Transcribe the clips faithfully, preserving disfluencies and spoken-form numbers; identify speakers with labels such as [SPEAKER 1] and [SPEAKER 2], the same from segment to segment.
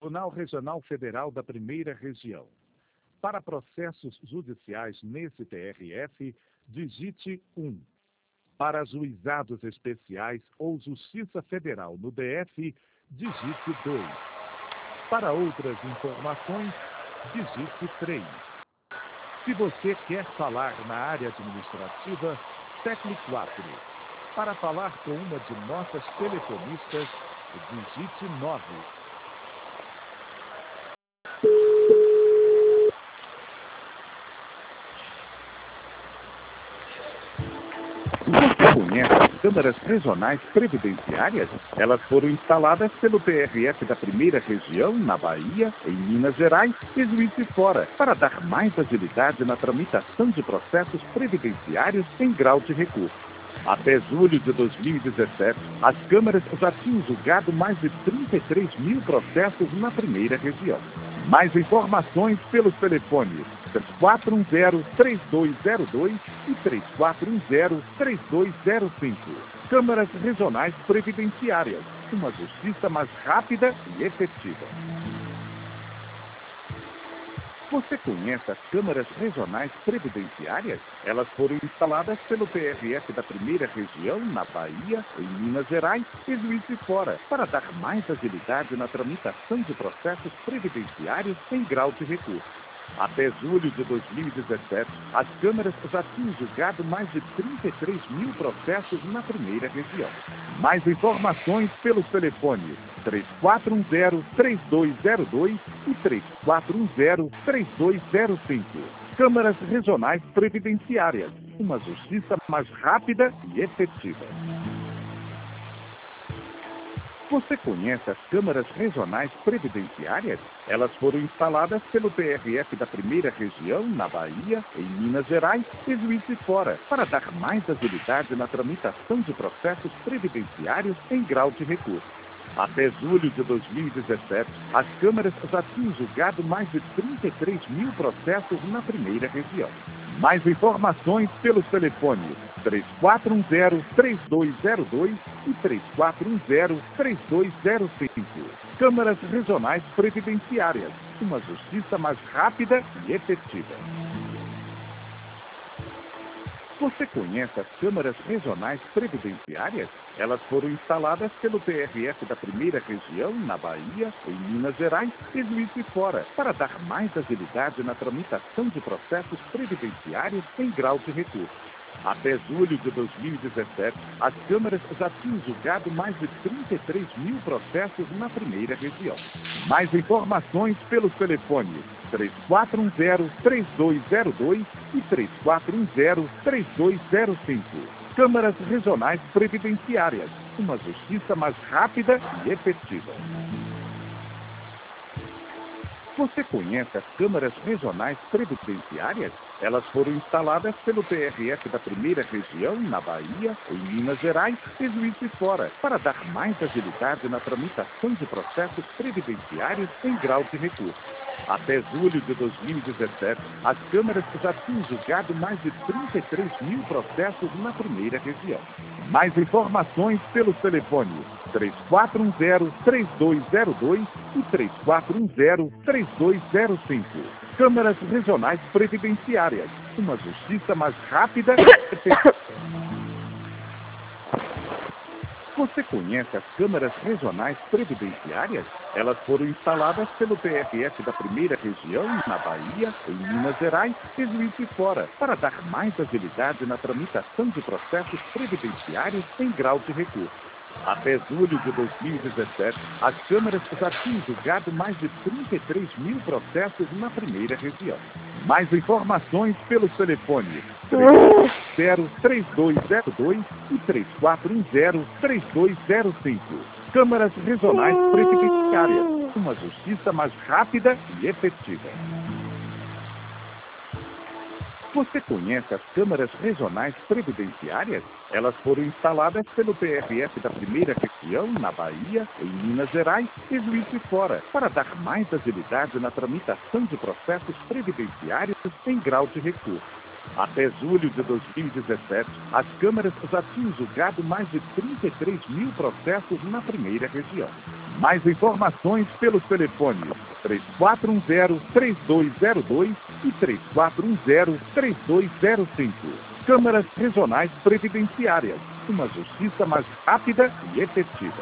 [SPEAKER 1] Tribunal Regional Federal da Primeira Região. Para processos judiciais nesse T R F, digite um. Para juizados especiais ou Justiça Federal no D F, digite dois. Para outras informações, digite três. Se você quer falar na área administrativa, tecle quatro. Para falar com uma de nossas telefonistas, digite nove. Você conhece as câmaras regionais previdenciárias? Elas foram instaladas pelo T R F da Primeira Região, na Bahia, em Minas Gerais e Juiz de Fora, para dar mais agilidade na tramitação de processos previdenciários em grau de recurso. Até julho de dois mil e dezessete, as câmaras já tinham julgado mais de trinta e três mil processos na Primeira Região. Mais informações pelos telefones três quatro um zero, três dois zero dois e três quatro um zero, três dois zero cinco. Câmaras Regionais Previdenciárias. Uma justiça mais rápida e efetiva. Você conhece as câmaras regionais previdenciárias? Elas foram instaladas pelo T R F da Primeira Região, na Bahia, em Minas Gerais e Juiz de Fora, para dar mais agilidade na tramitação de processos previdenciários em grau de recurso. Até julho de dois mil e dezessete, as câmaras já tinham julgado mais de trinta e três mil processos na Primeira Região. Mais informações pelos telefones três quatro um zero, três dois zero dois e três quatro um zero, três dois zero cinco. Câmaras Regionais Previdenciárias. Uma justiça mais rápida e efetiva. Você conhece as câmaras regionais previdenciárias? Elas foram instaladas pelo T R F da Primeira Região, na Bahia, em Minas Gerais e Juiz de Fora, para dar mais agilidade na tramitação de processos previdenciários em grau de recurso. Até julho de dois mil e dezessete, as câmaras já tinham julgado mais de trinta e três mil processos na Primeira Região. Mais informações pelos telefones três quatro um zero, três dois zero dois e três quatro um zero, três dois zero cinco. Câmaras Regionais Previdenciárias. Uma justiça mais rápida e efetiva. Você conhece as câmaras regionais previdenciárias? Elas foram instaladas pelo T R F da Primeira Região, na Bahia, em Minas Gerais e Juiz de Fora, para dar mais agilidade na tramitação de processos previdenciários em grau de recurso. Até julho de dois mil e dezessete, as câmaras já tinham julgado mais de trinta e três mil processos na Primeira Região. Mais informações pelos telefones três quatro um zero, três dois zero dois e três quatro um zero, três dois zero cinco. Câmaras Regionais Previdenciárias. Uma justiça mais rápida e efetiva. Você conhece as câmaras regionais previdenciárias? Elas foram instaladas pelo T R F da Primeira Região, na Bahia, em Minas Gerais e Juiz de Fora, para dar mais agilidade na tramitação de processos previdenciários em grau de recurso. Até julho de dois mil e dezessete, as câmaras já tinham julgado mais de trinta e três mil processos na Primeira Região. Mais informações pelos telefones três quatro um zero, três dois zero dois e três quatro um zero, três dois zero cinco. Câmaras Regionais Previdenciárias. Uma justiça mais rápida e efetiva. Você conhece as câmaras regionais previdenciárias? Elas foram instaladas pelo T R F da Primeira Região, na Bahia, em Minas Gerais e Juiz de Fora, para dar mais agilidade na tramitação de processos previdenciários em grau de recurso. Até julho de dois mil e dezessete, as câmaras já tinham julgado mais de trinta e três mil processos na Primeira Região. Mais informações pelos telefones três zero, três dois zero dois e três quatro um zero, três dois zero cinco. Câmaras Regionais Previdenciárias. Uma justiça mais rápida e efetiva. Você conhece as câmaras regionais previdenciárias? Elas foram instaladas pelo T R F da Primeira Região, na Bahia, em Minas Gerais e Juiz de Fora, para dar mais agilidade na tramitação de processos previdenciários em grau de recurso. Até julho de dois mil e dezessete, as câmaras já tinham julgado mais de trinta e três mil processos na Primeira Região. Mais informações pelos telefones três quatro um zero, três dois zero dois e três quatro um zero, três dois zero cinco. Câmaras Regionais Previdenciárias. Uma justiça mais rápida e efetiva.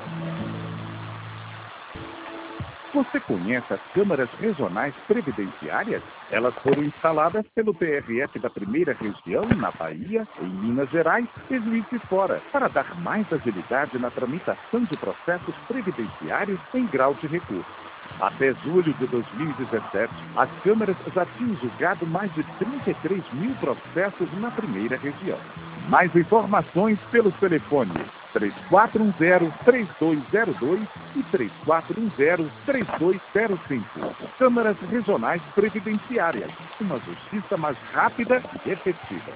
[SPEAKER 1] Você conhece as câmaras regionais previdenciárias? Elas foram instaladas pelo P R F da Primeira Região, na Bahia, em Minas Gerais e Juiz de Fora, para dar mais agilidade na tramitação de processos previdenciários em grau de recurso. Até julho de dois mil e dezessete, as câmaras já tinham julgado mais de trinta e três mil processos na Primeira Região. Mais informações pelos telefones três quatro um zero, três dois zero dois e três quatro um zero, três dois zero cinco. Câmaras Regionais Previdenciárias. Uma justiça mais rápida e efetiva.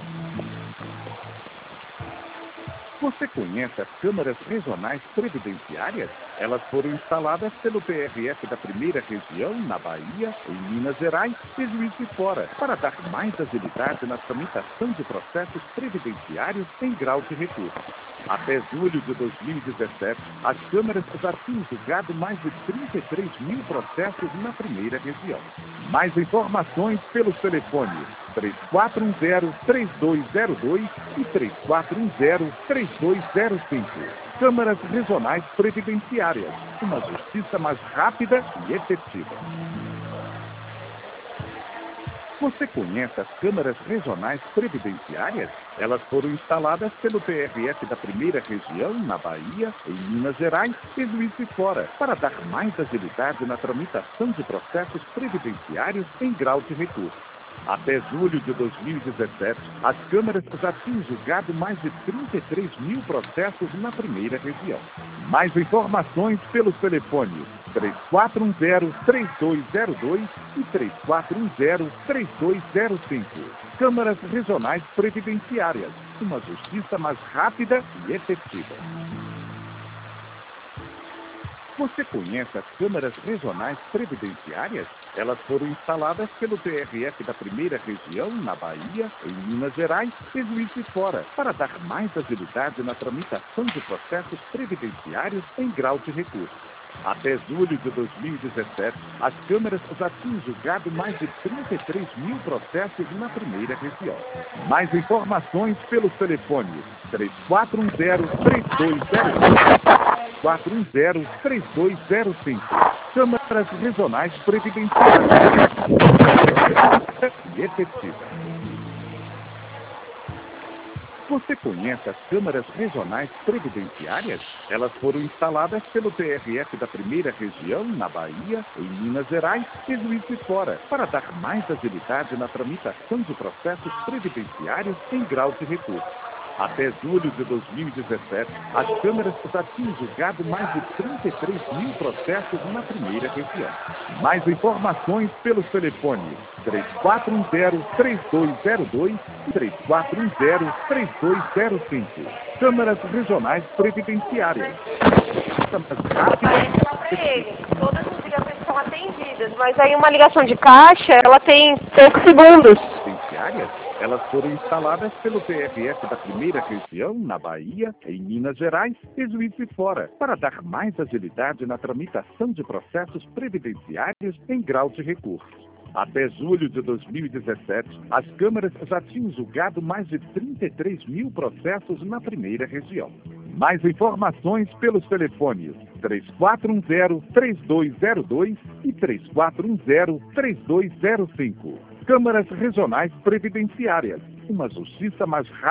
[SPEAKER 1] Você conhece as câmaras regionais previdenciárias? Elas foram instaladas pelo P R F da Primeira Região, na Bahia, em Minas Gerais e Juiz de Fora, para dar mais agilidade na tramitação de processos previdenciários em grau de recurso. Até julho de dois mil e dezessete, as câmaras já tinham julgado mais de trinta e três mil processos na Primeira Região. Mais informações pelos telefones três quatro um zero, três dois zero dois e três quatro um zero, três dois zero cinco. Câmaras Regionais Previdenciárias. Uma justiça mais rápida e efetiva. Você conhece as câmaras regionais previdenciárias? Elas foram instaladas pelo P R F da Primeira Região, na Bahia, em Minas Gerais e Juiz de Fora, para dar mais agilidade na tramitação de processos previdenciários em grau de recurso. Até julho de dois mil e dezessete, as câmaras já tinham julgado mais de trinta e três mil processos na Primeira Região. Mais informações pelos telefones três quatro um zero, três dois zero dois e três quatro um zero, três dois zero cinco. Câmaras Regionais Previdenciárias. Uma justiça mais rápida e efetiva. Você conhece as câmaras regionais previdenciárias? Elas foram instaladas pelo P R F da Primeira Região, na Bahia, em Minas Gerais e Juiz de Fora, para dar mais agilidade na tramitação de processos previdenciários em grau de recurso. Até julho de dois mil e dezessete, as câmaras já tinham julgado mais de trinta e três mil processos na Primeira Região. Mais informações pelos telefones três quatro um zero, três dois zero dois, quatro um zero, três dois zero cinco. Câmaras Regionais Previdenciárias. E efetiva. Você conhece as câmaras regionais previdenciárias? Elas foram instaladas pelo P R F da Primeira Região, na Bahia, em Minas Gerais e Juiz de Fora, para dar mais agilidade na tramitação de processos previdenciários em grau de recurso. Até julho de dois mil e dezessete, as câmaras já tinham julgado mais de trinta e três mil processos na Primeira Região. Mais informações pelos telefones três quatro um zero, três dois zero dois e três quatro um zero, três dois zero cinco. Câmaras Regionais Previdenciárias.
[SPEAKER 2] Aparece lá para eles. Todas as ligações são atendidas, mas aí uma ligação de caixa, ela tem poucos segundos.
[SPEAKER 1] Elas foram instaladas pelo P R F da Primeira Região, na Bahia, em Minas Gerais e Juiz de Fora, para dar mais agilidade na tramitação de processos previdenciários em grau de recurso. Até julho de dois mil e dezessete, as câmaras já tinham julgado mais de trinta e três mil processos na Primeira Região. Mais informações pelos telefones três quatro um zero, três dois zero dois e três quatro um zero, três dois zero cinco. Câmaras Regionais Previdenciárias. Uma justiça mais rápida.